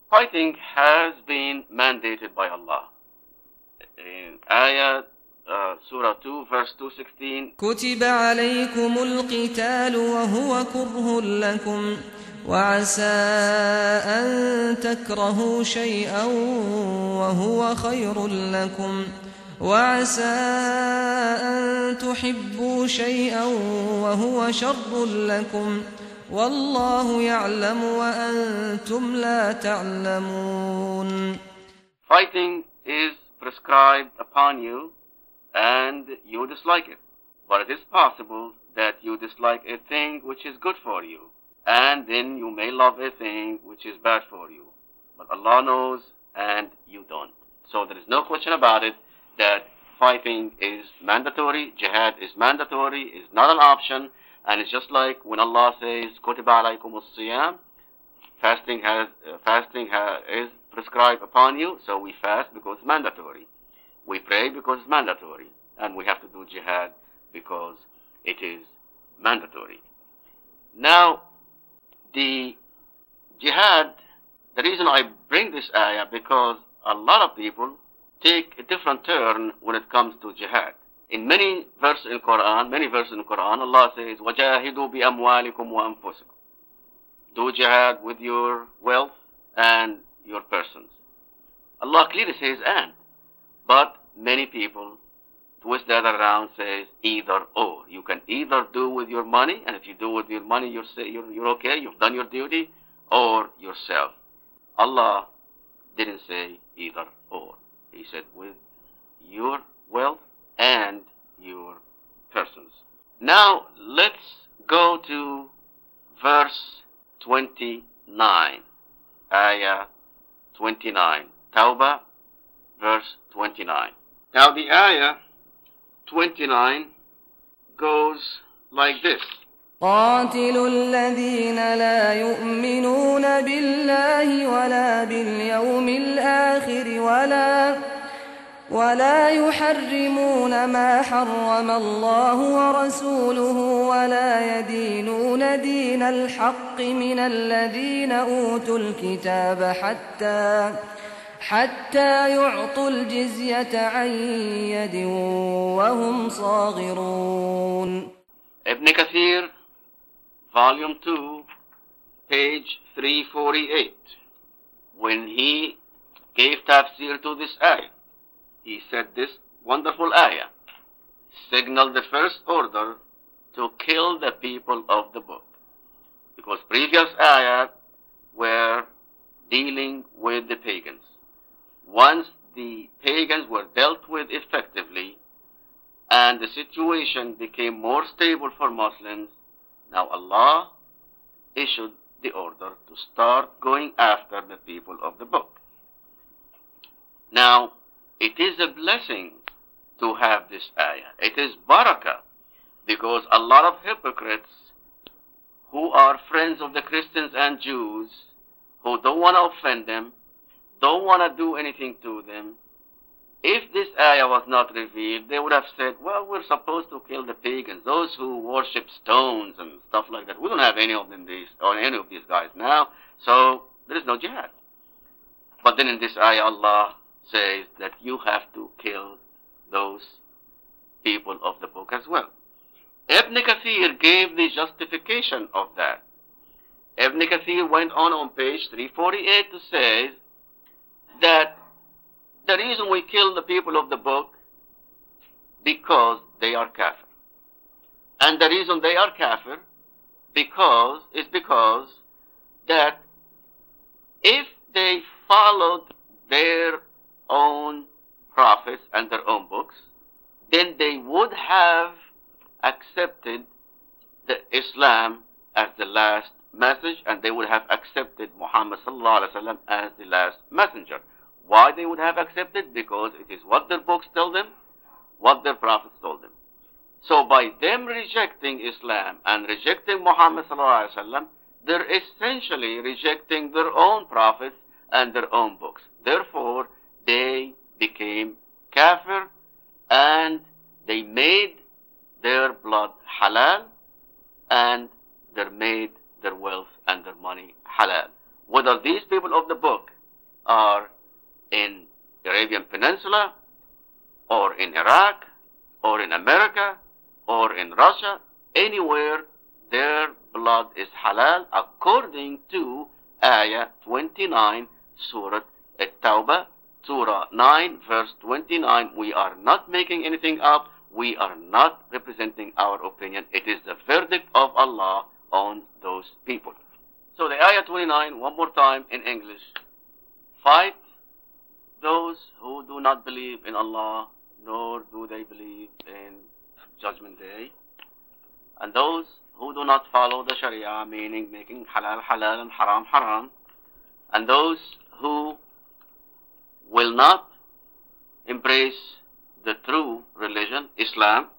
Fighting has been mandated by Allah. In Ayah Surah 2, verse 216, كتب عليكم القتال وهو كره لكم وعسى أن تكرهوا شيئا وهو خير لكم وعسى أن تحبوا شيئا وهو شر لكم والله يعلم وأنتم لا تعلمون. Fighting is prescribed upon you and you dislike it. But it is possible that you dislike a thing which is good for you, and then you may love a thing which is bad for you. But Allah knows and you don't. So there is no question about it that fighting is mandatory, jihad is mandatory, is not an option, and it's just like when Allah says, كُتِبَ عَلَيْكُمُ الصِّيَامِ, fasting is prescribed upon you, so we fast because it's mandatory. We pray because it's mandatory, and we have to do jihad because it is mandatory. Now, the jihad, the reason I bring this ayah, because a lot of people take a different turn when it comes to jihad. In many verses in Quran, Allah says, وَجَاهِدُوا بِأَمْوَالِكُمْ وَأَنفُسِكُمْ. Do jihad with your wealth and your persons. Allah clearly says and. But many people twist that around, says either or. You can either do with your money, and if you do with your money, you're okay, you've done your duty, or yourself. Allah didn't say either or. He said with your wealth and your persons. Now let's go to verse 29, ayah 29, Tawbah, verse 29. Now the ayah 29 goes like this. قاتلوا الذين لا يؤمنون بالله ولا باليوم الآخر ولا يحرمون ما حرم الله ورسوله ولا يدينون دين الحق من الذين أوتوا الكتاب حتى يعطوا الجزية عن يد وهم صاغرون. Ibn Kathir, volume 2, page 348. When he gave tafsir to this ayah, he said this wonderful ayah signaled the first order to kill the people of the book. Because previous ayat were dealing with the pagans. Once the pagans were dealt with effectively and the situation became more stable for Muslims, now Allah issued the order to start going after the people of the book. Now, it is a blessing to have this ayah. It is barakah, because a lot of hypocrites who are friends of the Christians and Jews, who don't want to offend them, don't want to do anything to them, if this ayah was not revealed, they would have said, well, we're supposed to kill the pagans, those who worship stones and stuff like that. We don't have any of these guys now, so there is no jihad. But then in this ayah, Allah says that you have to kill those people of the book as well. Ibn Kathir gave the justification of that. Ibn Kathir went on page 348 to say that the reason we kill the people of the book because they are kafir. And the reason they are kafir is because that if they followed their own prophets and their own books, then they would have accepted the Islam as the last message, and they would have accepted Muhammad sallallahu alaihi wasallam as the last messenger. Why they would have accepted? Because it is what their books tell them, what their prophets told them. So by them rejecting Islam and rejecting Muhammad sallallahu alaihi wasallam, they're essentially rejecting their own prophets and their own books. Therefore, they became kafir and they made their blood halal and they made their wealth and their money halal. Whether these people of the book are in the Arabian Peninsula, or in Iraq, or in America, or in Russia, anywhere, their blood is halal according to Ayah 29, Surah At-Tawbah, Surah 9, verse 29. We are not making anything up. We are not representing our opinion. It is the verdict of Allah on those people. So the Ayah 29, one more time in English. Fight those who do not believe in Allah, nor do they believe in Judgment Day. And those who do not follow the Sharia, meaning making halal halal and haram haram. And those who will not embrace the true religion, Islam,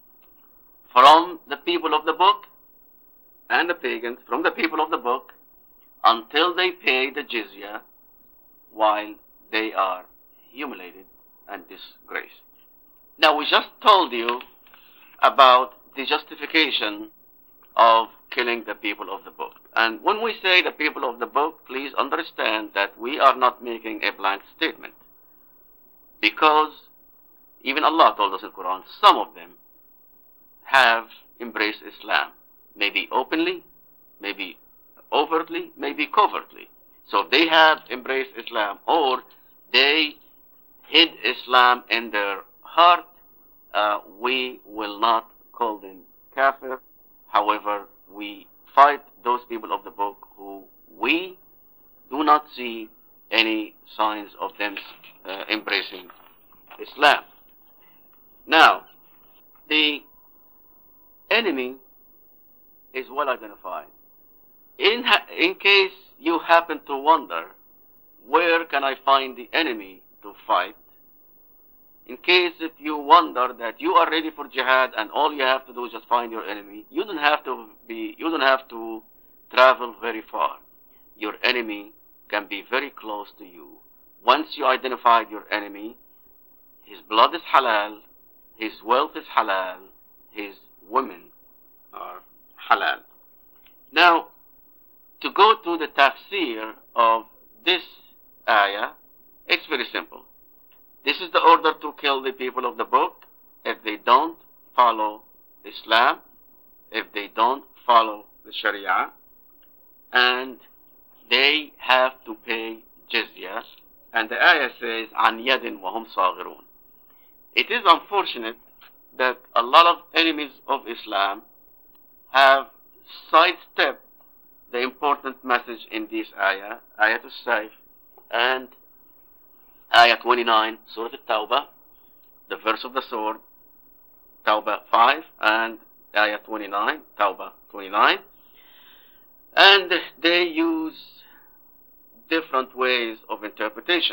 from the people of the book and the pagans, from the people of the book, until they pay the jizya, while they are humiliated and disgraced. Now, we just told you about the justification of killing the people of the book. And when we say the people of the book, please understand that we are not making a blank statement. Because even Allah told us in the Quran, some of them have embraced Islam. Maybe openly, maybe overtly, maybe covertly. So they have embraced Islam, or they hid Islam in their heart. We will not call them kafir. However, we fight those people of the book who we do not see any signs of them embracing Islam. Now, the enemy is well identified. In case you happen to wonder, where can I find the enemy to fight? In case if you wonder that you are ready for jihad and all you have to do is just find your enemy, you don't have to travel very far. Your enemy can be very close to you. Once you identified your enemy, his blood is halal, his wealth is halal, his women are halal. Now, to go to the tafsir of this ayah, it's very simple. This is the order to kill the people of the book if they don't follow Islam, if they don't follow the Sharia, and they have to pay jizya. And the ayah says, عَنْ يَدٍ وَهُمْ صَاغِرُونَ. It is unfortunate that a lot of enemies of Islam have sidestepped the important message in this ayah, Ayah As-Sayf, and Ayah 29, Surah At-Tawbah, the verse of the sword, Tawbah 5, and Ayah 29, Tawbah 29. And they use different ways of interpretation.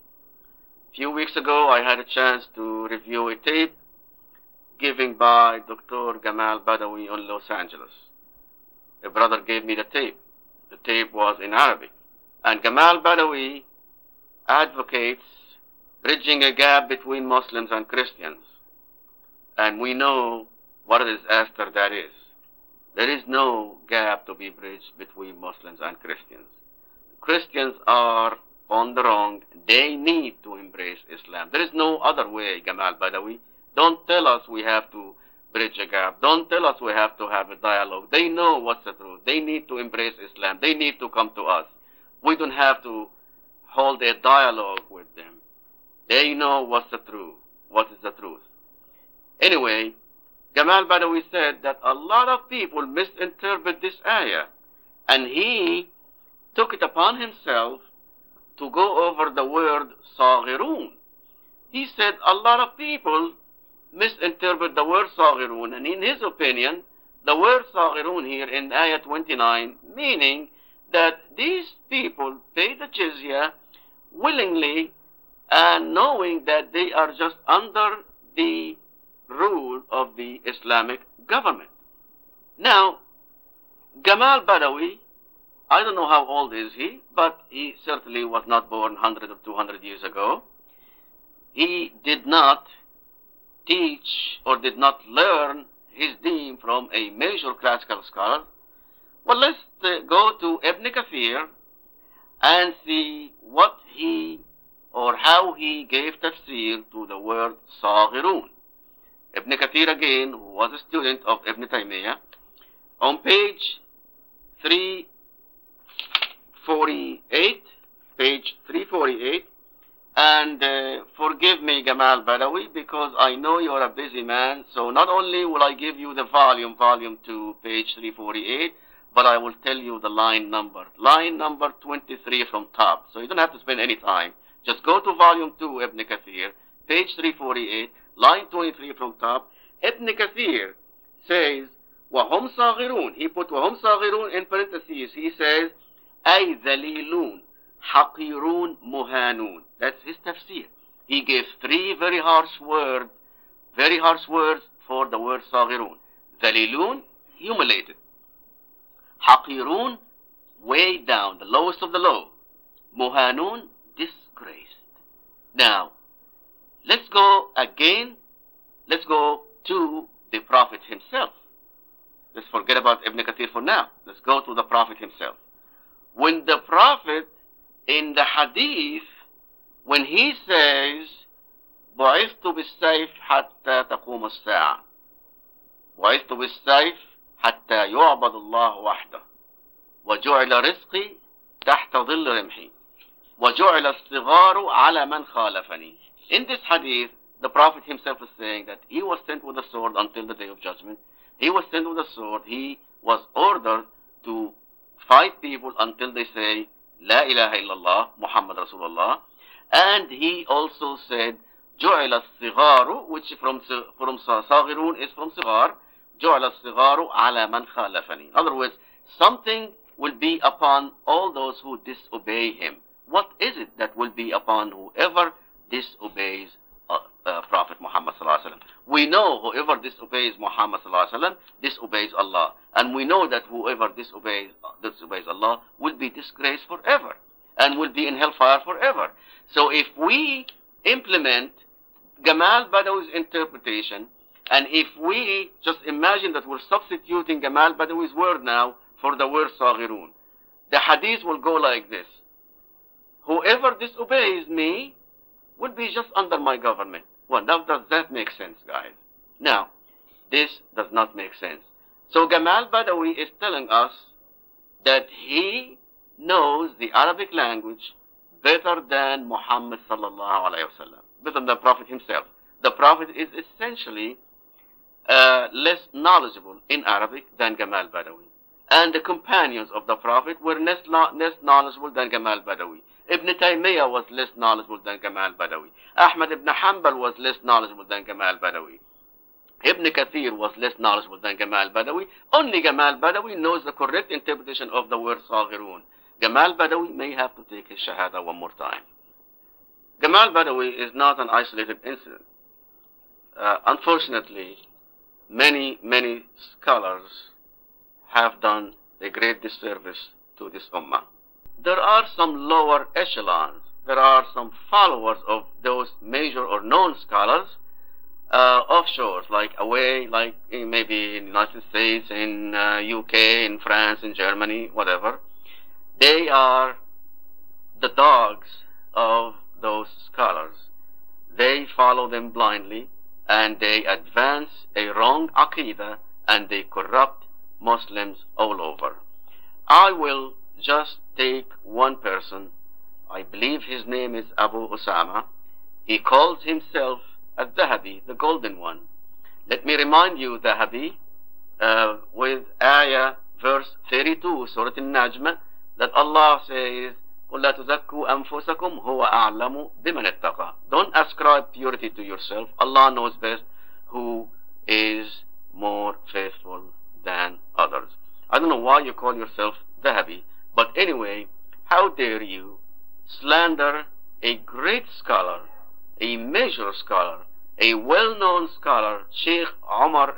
A few weeks ago, I had a chance to review a tape given by Dr. Gamal Badawi in Los Angeles. A brother gave me the tape. The tape was in Arabic. And Gamal Badawi advocates bridging a gap between Muslims and Christians. And we know what a disaster that is. There is no gap to be bridged between Muslims and Christians. Christians are on the wrong. They need to embrace Islam. There is no other way, Gamal Badawi. Don't tell us we have to bridge a gap. Don't tell us we have to have a dialogue. They know what's the truth. They need to embrace Islam. They need to come to us. We don't have to hold a dialogue with them. They know what's the truth. What is the truth? Anyway, Gamal Badawi said that a lot of people misinterpret this ayah, and he took it upon himself to go over the word صاغرون. He said a lot of people misinterpret the word صاغرون, and in his opinion, the word صاغرون here in ayah 29, meaning that these people pay the jizya willingly and knowing that they are just under the rule of the Islamic government. Now, Gamal Badawi, I don't know how old is he, but he certainly was not born 100 or 200 years ago. He did not teach or did not learn his deen from a major classical scholar. Well, let's go to Ibn Kathir and see what he or how he gave tafsir to the word صاغرون. Ibn Kathir again, who was a student of Ibn Taymiyyah, on page 348, and forgive me, Gamal Badawi, because I know you're a busy man, so not only will I give you the volume 2, page 348, but I will tell you the line number 23 from top, so you don't have to spend any time. Just go to volume 2, Ibn Kathir, page 348, line 23 from top. Ibn Kathir says, وَهُمْ صَاغِرُونَ. He put وَهُمْ صَاغِرُونَ in parentheses. He says, أَيْ ذَلِيلُونَ حَقِيرُونَ مُهَانُونَ. That's his tafsir. He gave three very harsh words for the word صَاغِرُونَ. ذَلِيلُونَ, humiliated. حَقِيرُونَ, way down, the lowest of the low. مُهَانُونَ, disgraced. Now, let's go to the Prophet himself. Let's forget about Ibn Kathir for now. Let's go to the Prophet himself. When the Prophet, in the hadith, when he says, بُعِثْتُ بِالسَّيْفِ حَتَّى تَقُومَ السَّاعَةِ بُعِثْتُ بِالسَّيْفِ حَتَّى يُعْبَدُ اللَّهُ وَحْدَهُ وَجُعِلَ رِزْقِي تَحْتَ ظِلِّ رِمْحِي وَجُعِلَ الصِّغَارُ عَلَى مَنْ خَالَفَنِي. In this hadith, the Prophet himself is saying that he was sent with a sword until the Day of Judgment. He was sent with a sword. He was ordered to fight people until they say, La ilaha illallah, Muhammad Rasulullah. And he also said, جُعِلَ الصِّغَارُ, which from صَاغِرُونَ is from صِغَار. جُعِلَ الصِّغَارُ عَلَى مَنْ خَالَفَنِي. In other words, something will be upon all those who disobey him. What is it that will be upon whoever disobeys Prophet Muhammad sallallahu alaihi wasallam? We know whoever disobeys Muhammad sallallahu alaihi wasallam disobeys Allah, and we know that whoever disobeys Allah will be disgraced forever and will be in hellfire forever. So if we implement Gamal Badawi's interpretation, and if we just imagine that we're substituting Gamal Badawi's word now for the word Saghirun, the hadith will go like this: whoever disobeys me would be just under my government. Well, does that make sense, guys? Now, this does not make sense. So Gamal Badawi is telling us that he knows the Arabic language better than Muhammad sallallahu alayhi wa sallam, better than the Prophet himself. The Prophet is essentially less knowledgeable in Arabic than Gamal Badawi. And the companions of the Prophet were less knowledgeable than Gamal Badawi. Ibn Taymiyyah was less knowledgeable than Gamal Badawi. Ahmad ibn Hanbal was less knowledgeable than Gamal Badawi. Ibn Kathir was less knowledgeable than Gamal Badawi. Only Gamal Badawi knows the correct interpretation of the word Saghirun. Gamal Badawi may have to take his Shahada one more time. Gamal Badawi is not an isolated incident. Unfortunately, many scholars have done a great disservice to this ummah. There are some lower echelons. There are some followers of those major or known scholars offshore, like away, like maybe in the United States, in UK, in France, in Germany, whatever. They are the dogs of those scholars. They follow them blindly, and they advance a wrong aqidah, and they corrupt Muslims all over. I will just take one person. I believe his name is Abu Usama. He calls himself Al-Dhahabi, the golden one. Let me remind you, Dhahabi, with ayah, verse 32, Surah Al-Najm, that Allah says, قُلْ لَا تُزَكُّوا أَنفُسَكُمْ هُوَ أَعْلَمُ بِمَنِ اتَّقَى. Don't ascribe purity to yourself. Allah knows best who is more faithful than others. I don't know why you call yourself Dhahabi, but anyway, how dare you slander a great scholar, a major scholar, a well-known scholar, Sheikh Omar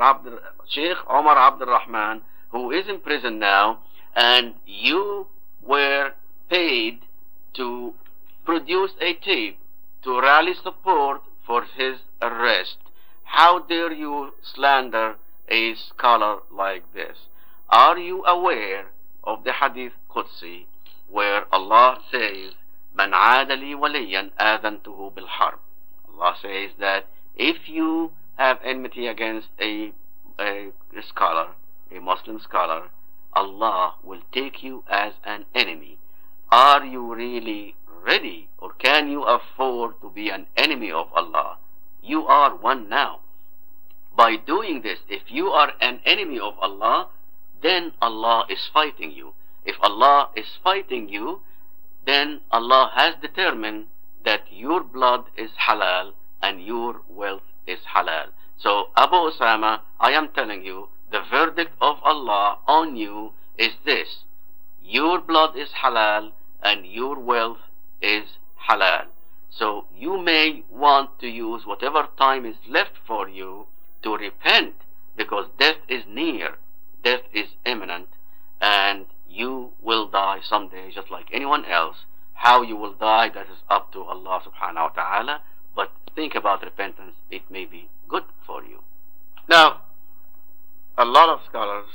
Abdul Rahman, who is in prison now, and you were paid to produce a tape to rally support for his arrest. How dare you slander a scholar like this? Are you aware of the Hadith Qudsi, where Allah says من عاد لي وليا آذنته بالحرب. Allah says that if you have enmity against a scholar, a Muslim scholar, Allah will take you as an enemy. Are you really ready, or can you afford to be an enemy of Allah? You are one now. By doing this, if you are an enemy of Allah, then Allah is fighting you. If Allah is fighting you, then Allah has determined that your blood is halal and your wealth is halal. So Abu Usama, I am telling you, the verdict of Allah on you is this: your blood is halal and your wealth is halal. So you may want to use whatever time is left for you to repent, because death is near, death is imminent, and you will die someday just like anyone else. How you will die, that is up to Allah subhanahu wa ta'ala, but think about repentance, it may be good for you. Now, a lot of scholars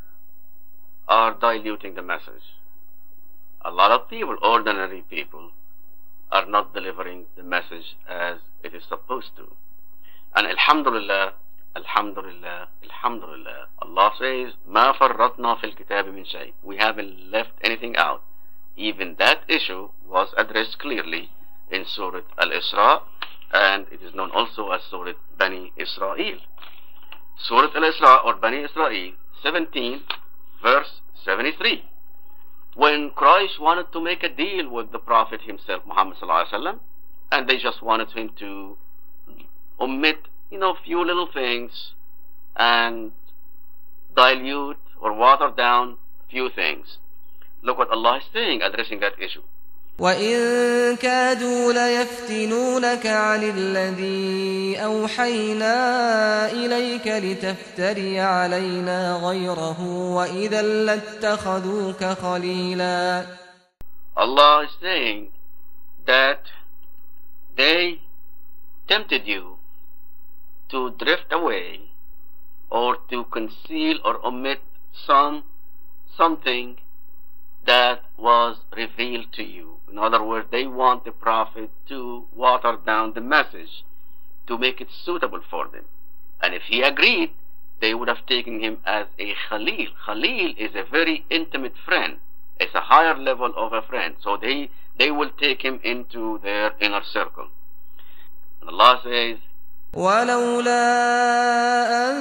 are diluting the message. A lot of people, ordinary people, are not delivering the message as it is supposed to. And alhamdulillah, alhamdulillah, alhamdulillah, Allah says, مَا فَرَّطْنَا فِي الْكِتَابِ مِنْ شَيْءٍ. We haven't left anything out. Even that issue was addressed clearly in Surah Al-Isra, and it is known also as Surah Bani Israel. Surah Al-Isra or Bani Israel 17 verse 73. When Quraysh wanted to make a deal with the Prophet himself, Muhammad sallallahu alaihi wasallam, and they just wanted him to omit, few little things and dilute or water down few things. Look what Allah is saying addressing that issue. وَإِن كَادُوا لَيَفْتِنُونَكَ عَنِ الَّذِي أَوْحَيْنَا إِلَيْكَ لِتَفْتَرِيَ عَلَيْنَا غَيْرَهُ وَإِذًا لَاتَّخَذُوكَ خَلِيلًا. Allah is saying that they tempted you to drift away or to conceal or omit something that was revealed to you. In other words, they want the Prophet to water down the message to make it suitable for them. And if he agreed, they would have taken him as a Khalil. Khalil is a very intimate friend. It's a higher level of a friend. So they will take him into their inner circle. And Allah says, ولولا أن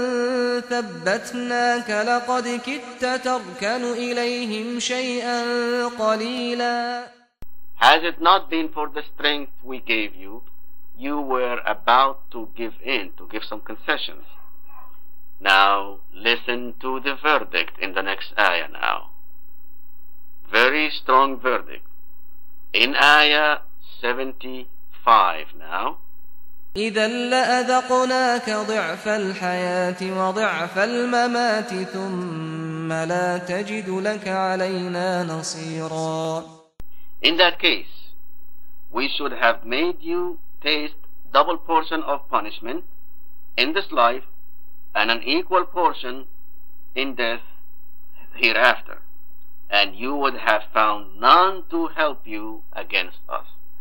ثبتناك لقد كدت تركن إليهم شيئا قليلا. Has it not been for the strength we gave you, you were about to give in, to give some concessions. Now listen to the verdict in the next ayah now. Very strong verdict. In ayah 75 now. إذا لأذقناك ضعف الحياة وضعف الممات ثم لا تجد لك علينا نصيرا. In that case, we should have made you taste double portion of punishment in this life and an equal portion in death hereafter, and you would have found none to help you against us.